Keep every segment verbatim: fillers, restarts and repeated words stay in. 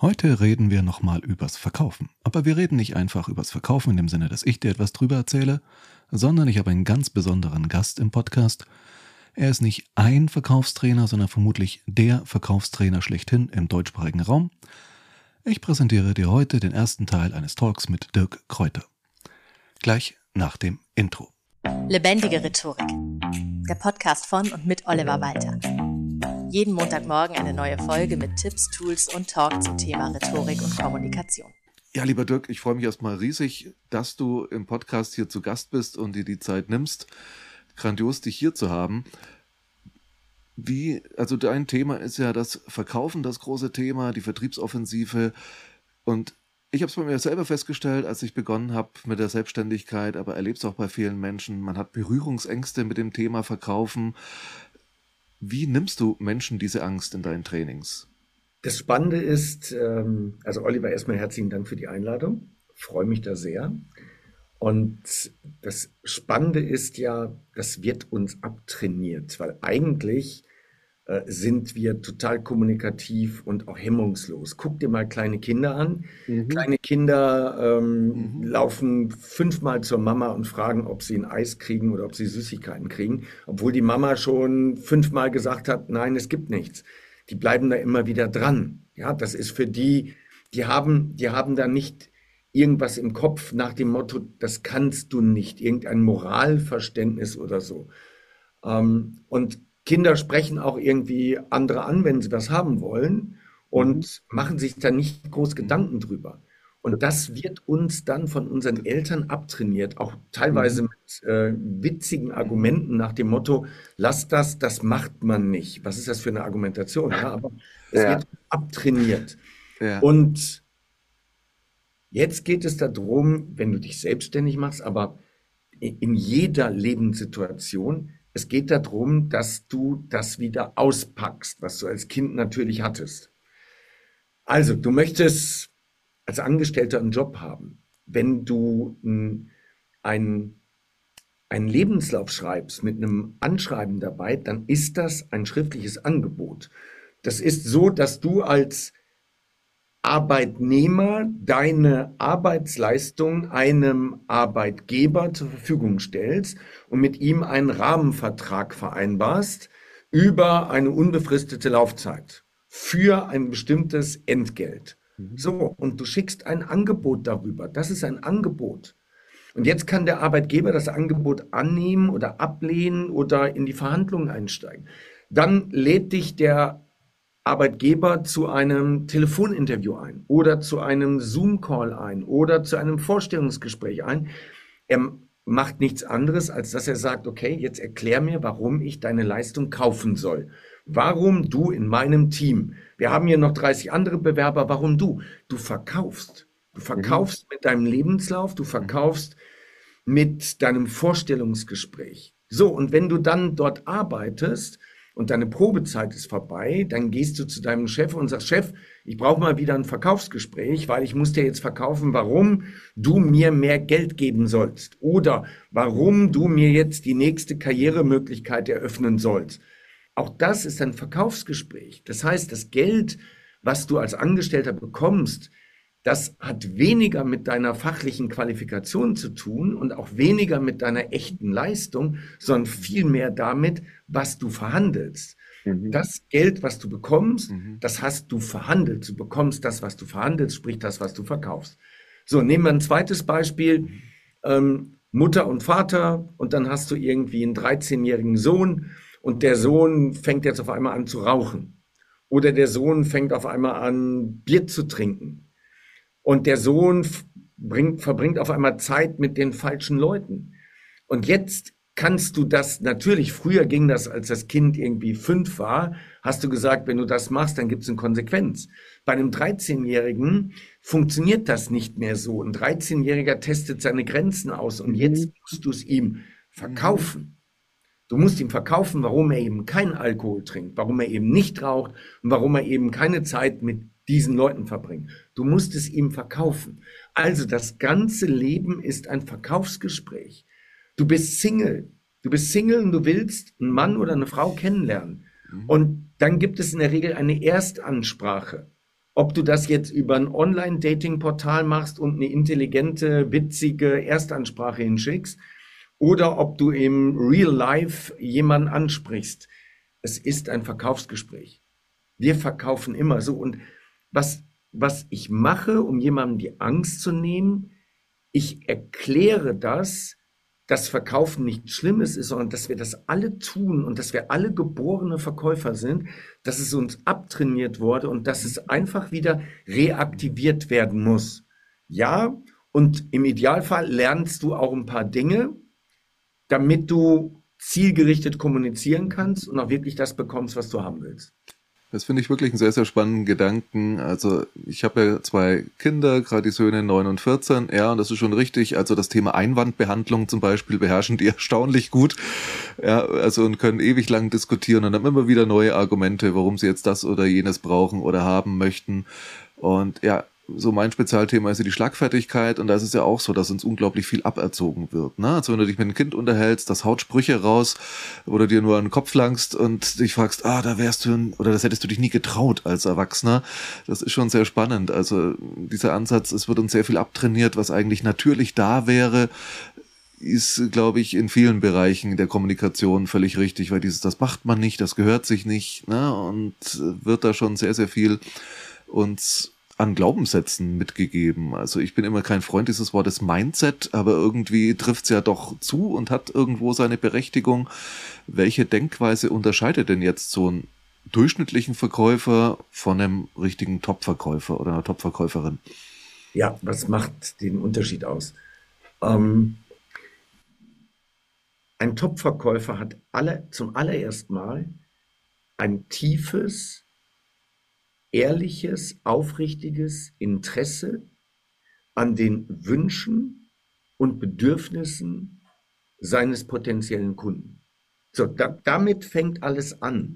Heute reden wir nochmal übers Verkaufen. Aber wir reden nicht einfach übers Verkaufen in dem Sinne, dass ich dir etwas drüber erzähle, sondern ich habe einen ganz besonderen Gast im Podcast. Er ist nicht ein Verkaufstrainer, sondern vermutlich der Verkaufstrainer schlechthin im deutschsprachigen Raum. Ich präsentiere dir heute den ersten Teil eines Talks mit Dirk Kräuter. Gleich nach dem Intro. Lebendige Rhetorik. Der Podcast von und mit Oliver Walter. Jeden Montagmorgen eine neue Folge mit Tipps, Tools und Talk zum Thema Rhetorik und Kommunikation. Ja, lieber Dirk, ich freue mich erstmal riesig, dass du im Podcast hier zu Gast bist und dir die Zeit nimmst. Grandios, dich hier zu haben. Wie, also dein Thema ist ja das Verkaufen, das große Thema, die Vertriebsoffensive. Und ich habe es bei mir selber festgestellt, als ich begonnen habe mit der Selbstständigkeit, aber erlebe es auch bei vielen Menschen. Man hat Berührungsängste mit dem Thema Verkaufen. Wie nimmst du Menschen diese Angst in deinen Trainings? Das Spannende ist, also Oliver, erstmal herzlichen Dank für die Einladung. Ich freue mich da sehr. Und das Spannende ist ja, das wird uns abtrainiert, weil eigentlich äh, sind wir total kommunikativ und auch hemmungslos. Guck dir mal kleine Kinder an. Mhm. Kleine Kinder ähm, mhm. laufen fünfmal zur Mama und fragen, ob sie ein Eis kriegen oder ob sie Süßigkeiten kriegen, obwohl die Mama schon fünfmal gesagt hat, nein, es gibt nichts. Die bleiben da immer wieder dran. Ja, das ist für die, die haben, die haben da nicht irgendwas im Kopf nach dem Motto, das kannst du nicht, irgendein Moralverständnis oder so. Ähm, und Kinder sprechen auch irgendwie andere an, wenn sie was haben wollen und mhm. machen sich da nicht groß Gedanken drüber. Und das wird uns dann von unseren Eltern abtrainiert, auch teilweise mhm. mit äh, witzigen Argumenten nach dem Motto, lass das, das macht man nicht. Was ist das für eine Argumentation? Ja, aber es ja. wird abtrainiert. Ja. Und jetzt geht es darum, wenn du dich selbstständig machst, aber in jeder Lebenssituation, es geht darum, dass du das wieder auspackst, was du als Kind natürlich hattest. Also, du möchtest als Angestellter einen Job haben. Wenn du einen, einen Lebenslauf schreibst mit einem Anschreiben dabei, dann ist das ein schriftliches Angebot. Das ist so, dass du als Arbeitnehmer deine Arbeitsleistung einem Arbeitgeber zur Verfügung stellst und mit ihm einen Rahmenvertrag vereinbarst über eine unbefristete Laufzeit für ein bestimmtes Entgelt. Mhm. So, und du schickst ein Angebot darüber. Das ist ein Angebot. Und jetzt kann der Arbeitgeber das Angebot annehmen oder ablehnen oder in die Verhandlungen einsteigen. Dann lädt dich der Arbeitgeber zu einem Telefoninterview ein oder zu einem Zoom-Call ein oder zu einem Vorstellungsgespräch ein. Er macht nichts anderes, als dass er sagt, okay, jetzt erklär mir, warum ich deine Leistung kaufen soll. Warum du in meinem Team? Wir haben hier noch dreißig andere Bewerber. Warum du? Du verkaufst. Du verkaufst mhm. mit deinem Lebenslauf, du verkaufst mit deinem Vorstellungsgespräch. So, und wenn du dann dort arbeitest und deine Probezeit ist vorbei, dann gehst du zu deinem Chef und sagst, Chef, ich brauche mal wieder ein Verkaufsgespräch, weil ich muss dir jetzt verkaufen, warum du mir mehr Geld geben sollst oder warum du mir jetzt die nächste Karrieremöglichkeit eröffnen sollst. Auch das ist ein Verkaufsgespräch. Das heißt, das Geld, was du als Angestellter bekommst, das hat weniger mit deiner fachlichen Qualifikation zu tun und auch weniger mit deiner echten Leistung, sondern viel mehr damit, was du verhandelst. Mhm. Das Geld, was du bekommst, mhm. das hast du verhandelt. Du bekommst das, was du verhandelst, sprich das, was du verkaufst. So, nehmen wir ein zweites Beispiel. Ähm, Mutter und Vater und dann hast du irgendwie einen dreizehnjährigen Sohn und der Sohn fängt jetzt auf einmal an zu rauchen. Oder der Sohn fängt auf einmal an, Bier zu trinken. Und der Sohn bringt, verbringt auf einmal Zeit mit den falschen Leuten. Und jetzt kannst du das, natürlich, früher ging das, als das Kind irgendwie fünf war, hast du gesagt, wenn du das machst, dann gibt es eine Konsequenz. Bei einem dreizehnjährigen funktioniert das nicht mehr so. Ein dreizehnjähriger testet seine Grenzen aus und jetzt musst du es ihm verkaufen. Du musst ihm verkaufen, warum er eben keinen Alkohol trinkt, warum er eben nicht raucht und warum er eben keine Zeit mit diesen Leuten verbringen. Du musst es ihm verkaufen. Also das ganze Leben ist ein Verkaufsgespräch. Du bist Single. Du bist Single und du willst einen Mann oder eine Frau kennenlernen. Und dann gibt es in der Regel eine Erstansprache. Ob du das jetzt über ein Online-Dating-Portal machst und eine intelligente, witzige Erstansprache hinschickst oder ob du im Real Life jemanden ansprichst. Es ist ein Verkaufsgespräch. Wir verkaufen immer so. Und was, was ich mache, um jemandem die Angst zu nehmen, ich erkläre das, dass Verkaufen nichts Schlimmes ist, sondern dass wir das alle tun und dass wir alle geborene Verkäufer sind, dass es uns abtrainiert wurde und dass es einfach wieder reaktiviert werden muss. Ja, und im Idealfall lernst du auch ein paar Dinge, damit du zielgerichtet kommunizieren kannst und auch wirklich das bekommst, was du haben willst. Das finde ich wirklich einen sehr, sehr spannenden Gedanken. Also ich habe ja zwei Kinder, gerade die Söhne neun und vierzehn. Ja, und das ist schon richtig. Also das Thema Einwandbehandlung zum Beispiel beherrschen die erstaunlich gut. Ja, also und können ewig lang diskutieren und haben immer wieder neue Argumente, warum sie jetzt das oder jenes brauchen oder haben möchten. Und ja, so mein Spezialthema ist ja die Schlagfertigkeit und da ist es ja auch so, dass uns unglaublich viel aberzogen wird. Ne? Also wenn du dich mit einem Kind unterhältst, das haut Sprüche raus, wo du dir nur an den Kopf langst und dich fragst, ah, da wärst du, ein, oder das hättest du dich nie getraut als Erwachsener. Das ist schon sehr spannend. Also dieser Ansatz, es wird uns sehr viel abtrainiert, was eigentlich natürlich da wäre, ist, glaube ich, in vielen Bereichen der Kommunikation völlig richtig, weil dieses, das macht man nicht, das gehört sich nicht, ne? Und wird da schon sehr, sehr viel uns an Glaubenssätzen mitgegeben. Also ich bin immer kein Freund dieses Wortes Mindset, aber irgendwie trifft es ja doch zu und hat irgendwo seine Berechtigung. Welche Denkweise unterscheidet denn jetzt so einen durchschnittlichen Verkäufer von einem richtigen Top-Verkäufer oder einer Top-Verkäuferin? Ja, was macht den Unterschied aus? Ähm, ein Top-Verkäufer hat alle, zum allerersten Mal ein tiefes, ehrliches, aufrichtiges Interesse an den Wünschen und Bedürfnissen seines potenziellen Kunden. So, da, damit fängt alles an.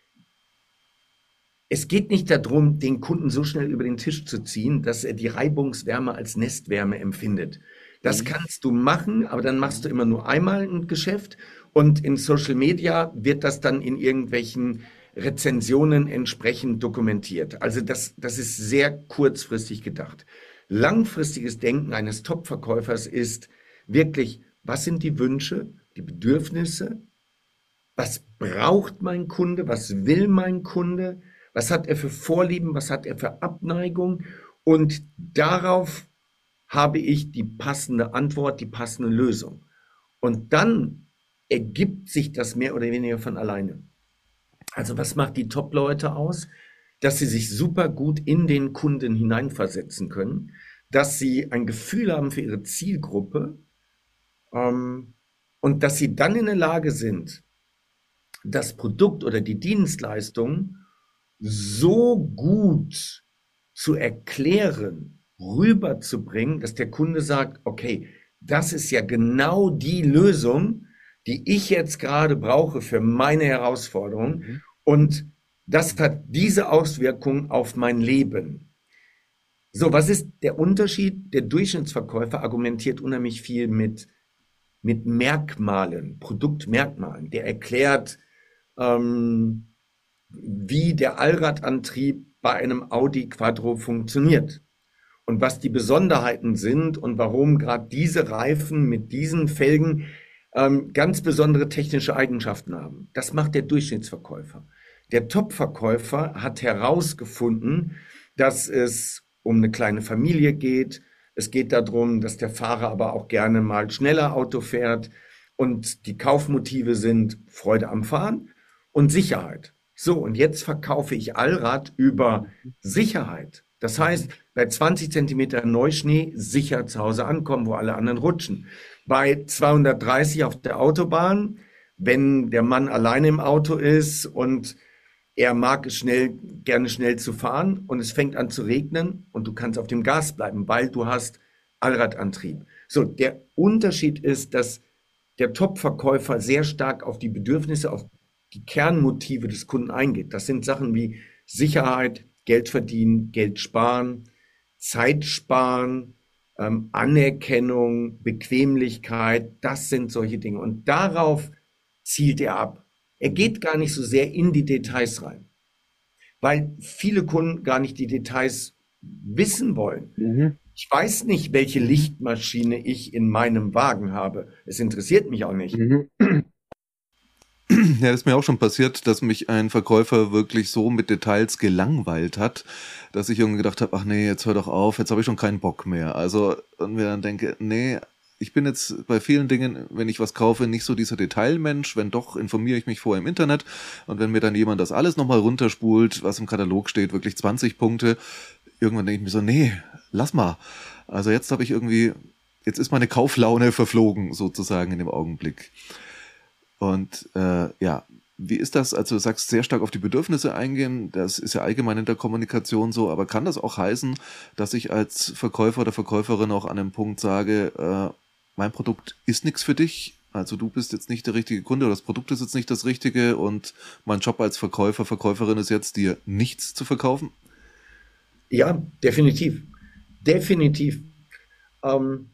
Es geht nicht darum, den Kunden so schnell über den Tisch zu ziehen, dass er die Reibungswärme als Nestwärme empfindet. Das kannst du machen, aber dann machst du immer nur einmal ein Geschäft und in Social Media wird das dann in irgendwelchen Rezensionen entsprechend dokumentiert. Also das, das ist sehr kurzfristig gedacht. Langfristiges Denken eines Top-Verkäufers ist wirklich, was sind die Wünsche, die Bedürfnisse, was braucht mein Kunde, was will mein Kunde, was hat er für Vorlieben, was hat er für Abneigung und darauf habe ich die passende Antwort, die passende Lösung. Und dann ergibt sich das mehr oder weniger von alleine. Also was macht die Top-Leute aus? Dass sie sich super gut in den Kunden hineinversetzen können, dass sie ein Gefühl haben für ihre Zielgruppe ähm, und dass sie dann in der Lage sind, das Produkt oder die Dienstleistung so gut zu erklären, rüberzubringen, dass der Kunde sagt, okay, das ist ja genau die Lösung, die ich jetzt gerade brauche für meine Herausforderung. Mhm. Und das hat diese Auswirkung auf mein Leben. So, was ist der Unterschied? Der Durchschnittsverkäufer argumentiert unheimlich viel mit, mit Merkmalen, Produktmerkmalen. Der erklärt, ähm, wie der Allradantrieb bei einem Audi Quattro funktioniert und was die Besonderheiten sind und warum gerade diese Reifen mit diesen Felgen ähm, ganz besondere technische Eigenschaften haben. Das macht der Durchschnittsverkäufer. Der Top-Verkäufer hat herausgefunden, dass es um eine kleine Familie geht. Es geht darum, dass der Fahrer aber auch gerne mal schneller Auto fährt und die Kaufmotive sind Freude am Fahren und Sicherheit. So, und jetzt verkaufe ich Allrad über Sicherheit. Das heißt, bei zwanzig Zentimeter Neuschnee sicher zu Hause ankommen, wo alle anderen rutschen. Bei zweihundertdreißig auf der Autobahn, wenn der Mann alleine im Auto ist und er mag es schnell, gerne schnell zu fahren und es fängt an zu regnen und du kannst auf dem Gas bleiben, weil du hast Allradantrieb. So, der Unterschied ist, dass der Top-Verkäufer sehr stark auf die Bedürfnisse, auf die Kernmotive des Kunden eingeht. Das sind Sachen wie Sicherheit, Geld verdienen, Geld sparen, Zeit sparen, ähm, Anerkennung, Bequemlichkeit, das sind solche Dinge. Und darauf zielt er ab. Er geht gar nicht so sehr in die Details rein. weil viele Kunden gar nicht die Details wissen wollen. Mhm. Ich weiß nicht, welche Lichtmaschine ich in meinem Wagen habe. Es interessiert mich auch nicht. Mhm. Ja, das ist mir auch schon passiert, dass mich ein Verkäufer wirklich so mit Details gelangweilt hat, dass ich irgendwie gedacht habe, ach nee, jetzt hör doch auf, jetzt habe ich schon keinen Bock mehr. Also, und mir dann denke, nee, ich bin jetzt bei vielen Dingen, wenn ich was kaufe, nicht so dieser Detailmensch. Wenn doch, informiere ich mich vorher im Internet. Und wenn mir dann jemand das alles nochmal runterspult, was im Katalog steht, wirklich zwanzig Punkte, irgendwann denke ich mir so, nee, lass mal. Also jetzt habe ich irgendwie, jetzt ist meine Kauflaune verflogen, sozusagen in dem Augenblick. Und äh, ja, wie ist das? Also du sagst, sehr stark auf die Bedürfnisse eingehen. Das ist ja allgemein in der Kommunikation so. Aber kann das auch heißen, dass ich als Verkäufer oder Verkäuferin auch an einem Punkt sage, äh, mein Produkt ist nichts für dich? Also du bist jetzt nicht der richtige Kunde oder das Produkt ist jetzt nicht das Richtige und mein Job als Verkäufer, Verkäuferin ist jetzt, dir nichts zu verkaufen? Ja, definitiv. Definitiv. Ähm,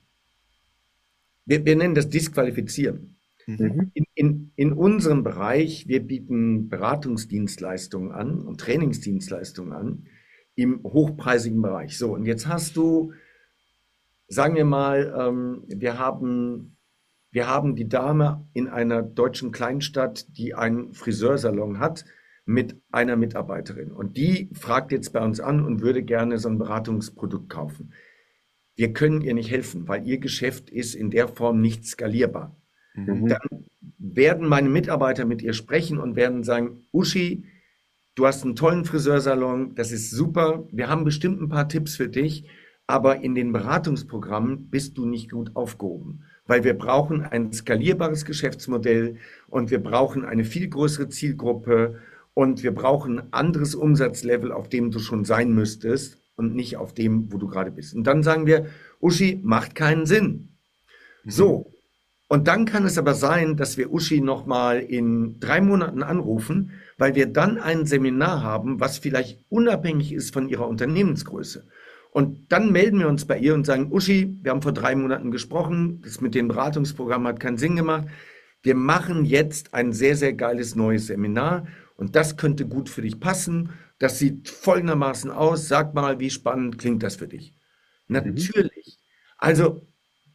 wir, wir nennen das Disqualifizieren. Mhm. In, in, in unserem Bereich, wir bieten Beratungsdienstleistungen an und Trainingsdienstleistungen an im hochpreisigen Bereich. So, und jetzt hast du, sagen wir mal, ähm, wir haben, wir haben die Dame in einer deutschen Kleinstadt, die einen Friseursalon hat mit einer Mitarbeiterin. Und die fragt jetzt bei uns an und würde gerne so ein Beratungsprodukt kaufen. Wir können ihr nicht helfen, weil ihr Geschäft ist in der Form nicht skalierbar. Mhm. Dann werden meine Mitarbeiter mit ihr sprechen und werden sagen, Uschi, du hast einen tollen Friseursalon, das ist super, wir haben bestimmt ein paar Tipps für dich, aber in den Beratungsprogrammen bist du nicht gut aufgehoben, weil wir brauchen ein skalierbares Geschäftsmodell und wir brauchen eine viel größere Zielgruppe und wir brauchen ein anderes Umsatzlevel, auf dem du schon sein müsstest und nicht auf dem, wo du gerade bist. Und dann sagen wir, Uschi, macht keinen Sinn. Mhm. So. Und dann kann es aber sein, dass wir Uschi nochmal in drei Monaten anrufen, weil wir dann ein Seminar haben, was vielleicht unabhängig ist von ihrer Unternehmensgröße. Und dann melden wir uns bei ihr und sagen, Uschi, wir haben vor drei Monaten gesprochen, das mit dem Beratungsprogramm hat keinen Sinn gemacht. Wir machen jetzt ein sehr, sehr geiles neues Seminar und das könnte gut für dich passen. Das sieht folgendermaßen aus. Sag mal, wie spannend klingt das für dich? Mhm. Natürlich. Also,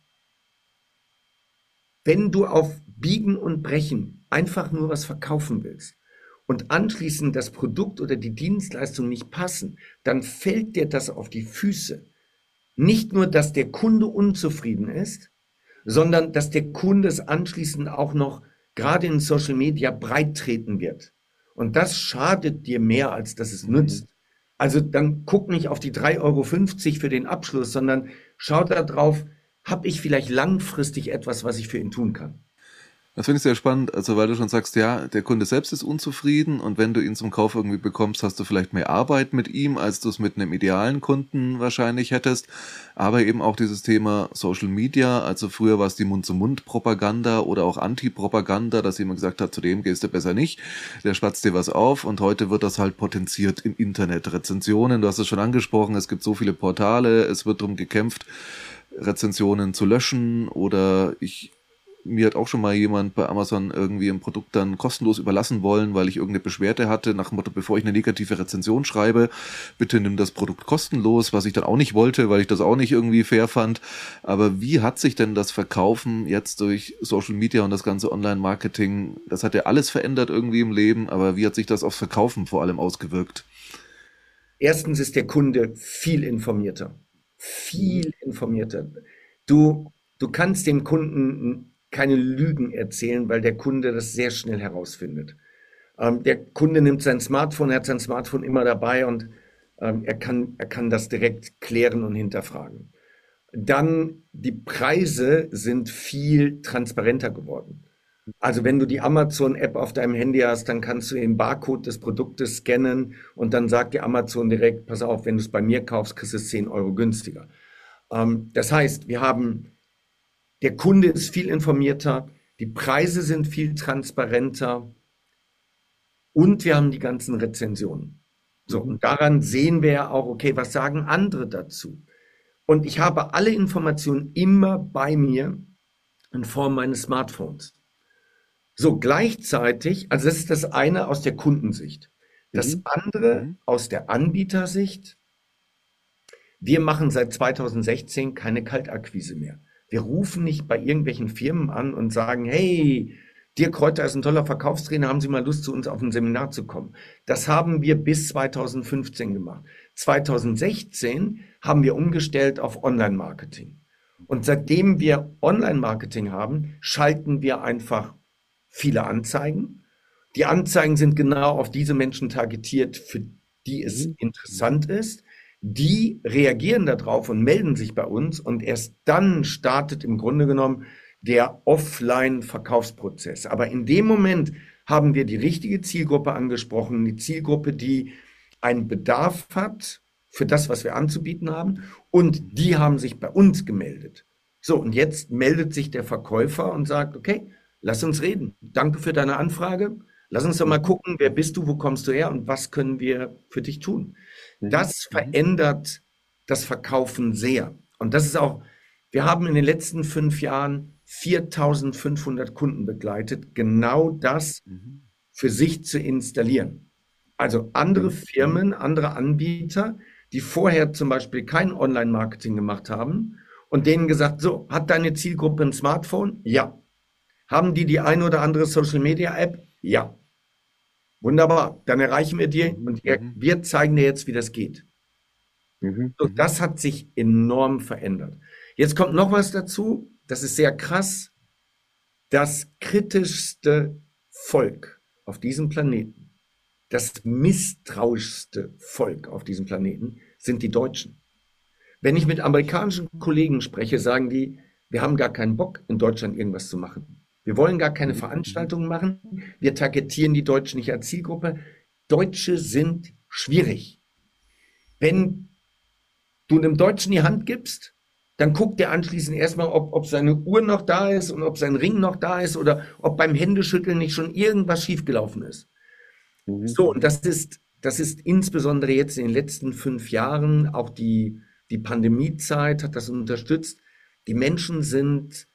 wenn du auf Biegen und Brechen einfach nur was verkaufen willst und anschließend das Produkt oder die Dienstleistung nicht passen, dann fällt dir das auf die Füße. Nicht nur, dass der Kunde unzufrieden ist, sondern dass der Kunde es anschließend auch noch gerade in Social Media breit treten wird. Und das schadet dir mehr, als dass es Mhm. nützt. Also dann guck nicht auf die drei Euro fünfzig für den Abschluss, sondern schau da drauf, habe ich vielleicht langfristig etwas, was ich für ihn tun kann. Das finde ich sehr spannend, also weil du schon sagst, ja, der Kunde selbst ist unzufrieden und wenn du ihn zum Kauf irgendwie bekommst, hast du vielleicht mehr Arbeit mit ihm, als du es mit einem idealen Kunden wahrscheinlich hättest, aber eben auch dieses Thema Social Media, also früher war es die Mund-zu-Mund-Propaganda oder auch Anti-Propaganda, dass jemand gesagt hat, zu dem gehst du besser nicht, der schwatzt dir was auf und heute wird das halt potenziert im Internet. Rezensionen, du hast es schon angesprochen, es gibt so viele Portale, es wird darum gekämpft, Rezensionen zu löschen oder ich mir hat auch schon mal jemand bei Amazon irgendwie ein Produkt dann kostenlos überlassen wollen, weil ich irgendeine Beschwerde hatte, nach dem Motto, bevor ich eine negative Rezension schreibe, bitte nimm das Produkt kostenlos, was ich dann auch nicht wollte, weil ich das auch nicht irgendwie fair fand. Aber wie hat sich denn das Verkaufen jetzt durch Social Media und das ganze Online-Marketing, das hat ja alles verändert irgendwie im Leben, aber wie hat sich das aufs Verkaufen vor allem ausgewirkt? Erstens ist der Kunde viel informierter. Viel informierter. Du, du kannst dem Kunden keine Lügen erzählen, weil der Kunde das sehr schnell herausfindet. Ähm, der Kunde nimmt sein Smartphone, er hat sein Smartphone immer dabei und ähm, er kann, er kann das direkt klären und hinterfragen. Dann die Preise sind viel transparenter geworden. Also wenn du die Amazon-App auf deinem Handy hast, dann kannst du den Barcode des Produktes scannen und dann sagt dir Amazon direkt, pass auf, wenn du es bei mir kaufst, kriegst du es zehn Euro günstiger. Ähm, das heißt, wir haben Der Kunde ist viel informierter, die Preise sind viel transparenter und wir haben die ganzen Rezensionen. So, und daran sehen wir ja auch, okay, was sagen andere dazu? Und ich habe alle Informationen immer bei mir in Form meines Smartphones. So, gleichzeitig, also das ist das eine aus der Kundensicht. Das Mhm. andere Mhm. aus der Anbietersicht: Wir machen seit zweitausendsechzehn keine Kaltakquise mehr. Wir rufen nicht bei irgendwelchen Firmen an und sagen, hey, Dirk Kräuter ist ein toller Verkaufstrainer, haben Sie mal Lust, zu uns auf ein Seminar zu kommen? Das haben wir bis zweitausendfünfzehn gemacht. zweitausendsechzehn haben wir umgestellt auf Online-Marketing. Und seitdem wir Online-Marketing haben, schalten wir einfach viele Anzeigen. Die Anzeigen sind genau auf diese Menschen targetiert, für die es Mhm. interessant ist. Die reagieren darauf und melden sich bei uns, und erst dann startet im Grunde genommen der Offline-Verkaufsprozess. Aber in dem Moment haben wir die richtige Zielgruppe angesprochen, die Zielgruppe, die einen Bedarf hat für das, was wir anzubieten haben, und die haben sich bei uns gemeldet. So, und jetzt meldet sich der Verkäufer und sagt, okay, lass uns reden. Danke für deine Anfrage. Lass uns doch mal Mhm. gucken, wer bist du, wo kommst du her und was können wir für dich tun? Mhm. Das Mhm. verändert das Verkaufen sehr. Und das ist auch, wir haben in den letzten fünf Jahren viertausendfünfhundert Kunden begleitet, genau das Mhm. für sich zu installieren. Also andere Mhm. Firmen, andere Anbieter, die vorher zum Beispiel kein Online-Marketing gemacht haben und denen gesagt, so, hat deine Zielgruppe ein Smartphone? Ja. Haben die die eine oder andere Social-Media-App? Ja. Wunderbar, dann erreichen wir die Mhm. und wir, Mhm. wir zeigen dir jetzt, wie das geht. Mhm. So, Mhm. das hat sich enorm verändert. Jetzt kommt noch was dazu, das ist sehr krass. Das kritischste Volk auf diesem Planeten, das misstrauischste Volk auf diesem Planeten sind die Deutschen. Wenn ich mit amerikanischen Kollegen spreche, sagen die, wir haben gar keinen Bock, in Deutschland irgendwas zu machen. Wir wollen gar keine Mhm. Mhm. Veranstaltungen machen. Wir targetieren die Deutschen nicht als Zielgruppe. Deutsche sind schwierig. Wenn du einem Deutschen die Hand gibst, dann guckt er anschließend erstmal, ob, ob seine Uhr noch da ist und ob sein Ring noch da ist oder ob beim Händeschütteln nicht schon irgendwas schiefgelaufen ist. Mhm. So, und Mhm. das ist, das ist insbesondere jetzt in den letzten fünf Jahren, auch die, die Pandemiezeit hat das unterstützt. Die Menschen sind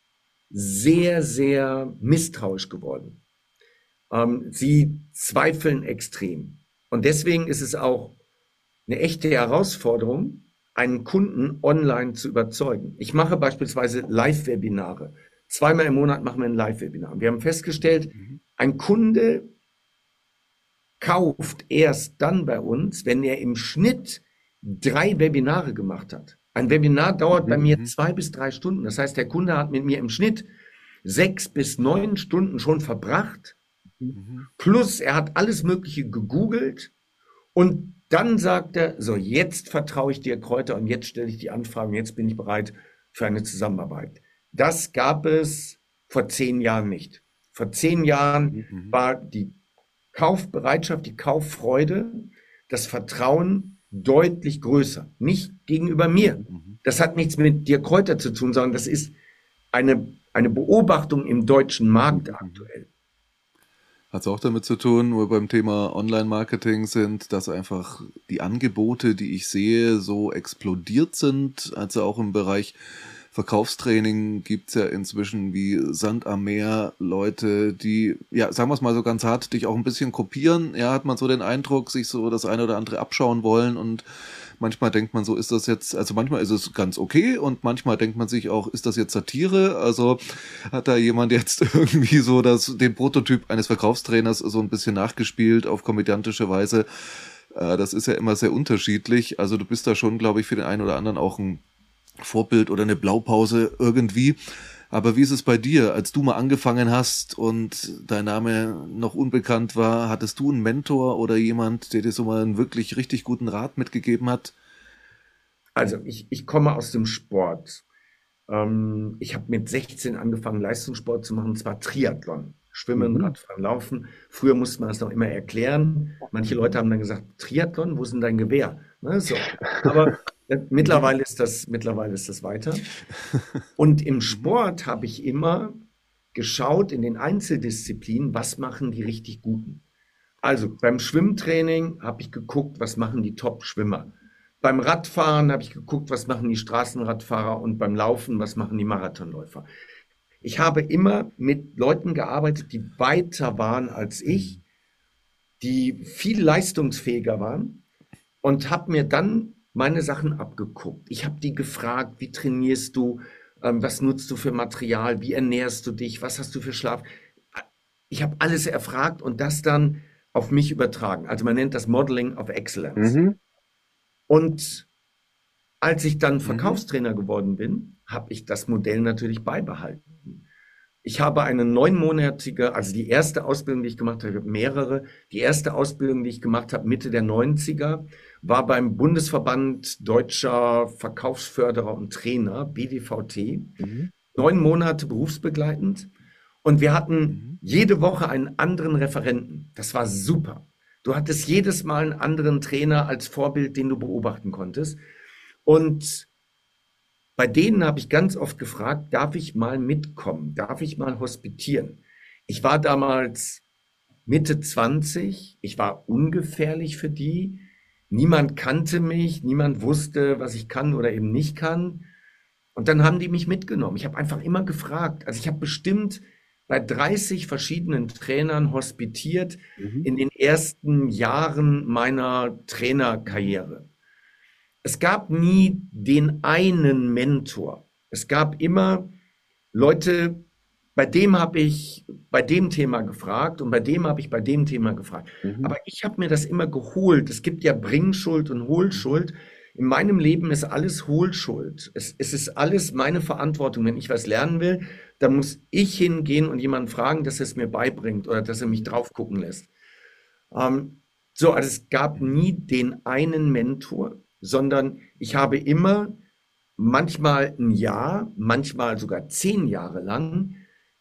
sehr, sehr misstrauisch geworden. Ähm, sie zweifeln extrem. Und deswegen ist es auch eine echte Herausforderung, einen Kunden online zu überzeugen. Ich mache beispielsweise Live-Webinare. Zweimal im Monat machen wir ein Live-Webinar. Wir haben festgestellt, Mhm. ein Kunde kauft erst dann bei uns, wenn er im Schnitt drei Webinare gemacht hat. Ein Webinar dauert bei Mhm. mir Mhm. zwei bis drei Stunden. Das heißt, der Kunde hat mit mir im Schnitt sechs bis neun Stunden schon verbracht. Mhm. Plus, er hat alles Mögliche gegoogelt. Und dann sagt er, so, jetzt vertraue ich dir, Kräuter, und jetzt stelle ich die Anfragen, jetzt bin ich bereit für eine Zusammenarbeit. Das gab es vor zehn Jahren nicht. Vor zehn Jahren Mhm. Mhm. war die Kaufbereitschaft, die Kauffreude, das Vertrauen deutlich größer. Nicht gegenüber mir. Mhm. Das hat nichts mit dir Kräuter zu tun, sondern das ist eine, eine Beobachtung im deutschen Markt Mhm. Mhm. aktuell. Hat es auch damit zu tun, wo wir beim Thema Online-Marketing sind, dass einfach die Angebote, die ich sehe, so explodiert sind. Also auch im Bereich Verkaufstraining gibt es ja inzwischen wie Sand am Meer Leute, die, ja, sagen wir es mal so ganz hart, dich auch ein bisschen kopieren. Ja, hat man so den Eindruck, sich so das eine oder andere abschauen wollen, und manchmal denkt man so, ist das jetzt, also manchmal ist es ganz okay und manchmal denkt man sich auch, ist das jetzt Satire? Also hat da jemand jetzt irgendwie so das, den Prototyp eines Verkaufstrainers so ein bisschen nachgespielt auf komödiantische Weise. Äh, Das ist ja immer sehr unterschiedlich. Also du bist da schon, glaube ich, für den einen oder anderen auch ein Vorbild oder eine Blaupause irgendwie. Aber wie ist es bei dir, als du mal angefangen hast und dein Name noch unbekannt war? Hattest du einen Mentor oder jemand, der dir so mal einen wirklich richtig guten Rat mitgegeben hat? Also ich, ich komme aus dem Sport. Ähm, ich habe mit sechzehn angefangen, Leistungssport zu machen, und zwar Triathlon. Schwimmen, Mhm. Radfahren, Laufen. Früher musste man das noch immer erklären. Manche Leute haben dann gesagt, Triathlon, wo ist denn dein Gewehr? Ne, so. Aber äh, Mhm. mittlerweile ist das, mittlerweile ist das weiter. Und im Mhm. Sport habe ich immer geschaut in den Einzeldisziplinen, was machen die richtig Guten. Also beim Schwimmtraining habe ich geguckt, was machen die Top-Schwimmer. Beim Radfahren habe ich geguckt, was machen die Straßenradfahrer, und beim Laufen, was machen die Marathonläufer. Ich habe immer mit Leuten gearbeitet, die weiter waren als ich, die viel leistungsfähiger waren und habe mir dann meine Sachen abgeguckt. Ich habe die gefragt, wie trainierst du, ähm, was nutzt du für Material, wie ernährst du dich, was hast du für Schlaf. Ich habe alles erfragt und das dann auf mich übertragen. Also man nennt das Modeling of Excellence. Mhm. Und als ich dann Mhm. Verkaufstrainer geworden bin, habe ich das Modell natürlich beibehalten. Ich habe eine neunmonatige, also die erste Ausbildung, die ich gemacht habe, ich habe mehrere, die erste Ausbildung, die ich gemacht habe, Mitte der neunziger, war beim Bundesverband Deutscher Verkaufsförderer und Trainer, B D V T, Mhm. neun Monate berufsbegleitend. Und wir hatten Mhm. jede Woche einen anderen Referenten. Das war super. Du hattest jedes Mal einen anderen Trainer als Vorbild, den du beobachten konntest. Und bei denen habe ich ganz oft gefragt, darf ich mal mitkommen? Darf ich mal hospitieren? Ich war damals Mitte zwanzig. Ich war ungefährlich für die. Niemand kannte mich. Niemand wusste, was ich kann oder eben nicht kann. Und dann haben die mich mitgenommen. Ich habe einfach immer gefragt. Also ich habe bestimmt bei dreißig verschiedenen Trainern hospitiert Mhm. in den ersten Jahren meiner Trainerkarriere. Es gab nie den einen Mentor. Es gab immer Leute, bei dem habe ich bei dem Thema gefragt und bei dem habe ich bei dem Thema gefragt. Mhm. Aber ich habe mir das immer geholt. Es gibt ja Bringschuld und Holschuld. In meinem Leben ist alles Holschuld. Es, es ist alles meine Verantwortung. Wenn ich was lernen will, dann muss ich hingehen und jemanden fragen, dass er es mir beibringt oder dass er mich drauf gucken lässt. Ähm, so, also es gab nie den einen Mentor, sondern ich habe immer, manchmal ein Jahr, manchmal sogar zehn Jahre lang,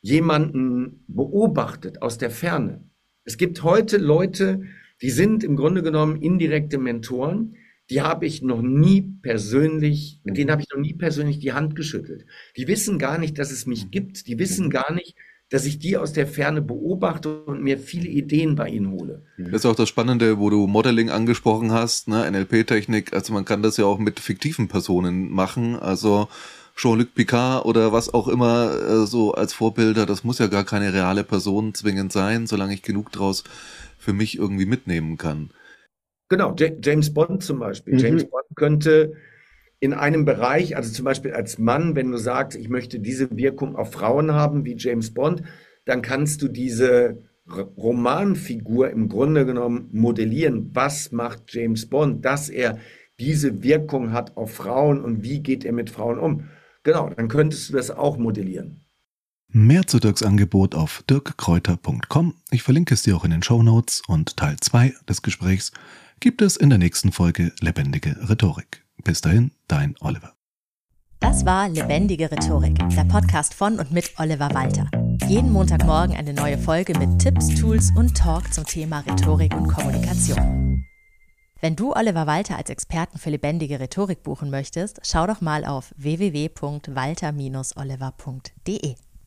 jemanden beobachtet aus der Ferne. Es gibt heute Leute, die sind im Grunde genommen indirekte Mentoren, die habe ich noch nie persönlich, mit denen habe ich noch nie persönlich die Hand geschüttelt. Die wissen gar nicht, dass es mich gibt. Die wissen gar nicht, dass ich die aus der Ferne beobachte und mir viele Ideen bei ihnen hole. Das ist auch das Spannende, wo du Modeling angesprochen hast, ne, N L P-Technik. Also man kann das ja auch mit fiktiven Personen machen. Also Jean-Luc Picard oder was auch immer äh, so als Vorbilder. Das muss ja gar keine reale Person zwingend sein, solange ich genug draus für mich irgendwie mitnehmen kann. Genau, J- James Bond zum Beispiel. Mhm. James Bond könnte in einem Bereich, also zum Beispiel als Mann, wenn du sagst, ich möchte diese Wirkung auf Frauen haben wie James Bond, dann kannst du diese R- Romanfigur im Grunde genommen modellieren. Was macht James Bond, dass er diese Wirkung hat auf Frauen und wie geht er mit Frauen um? Genau, dann könntest du das auch modellieren. Mehr zu Dirks Angebot auf dirk kräuter punkt com. Ich verlinke es dir auch in den Shownotes und Teil zwei des Gesprächs gibt es in der nächsten Folge Lebendige Rhetorik. Bis dahin, dein Oliver. Das war Lebendige Rhetorik, der Podcast von und mit Oliver Walter. Jeden Montagmorgen eine neue Folge mit Tipps, Tools und Talk zum Thema Rhetorik und Kommunikation. Wenn du Oliver Walter als Experten für lebendige Rhetorik buchen möchtest, schau doch mal auf w w w punkt walter Bindestrich oliver punkt de.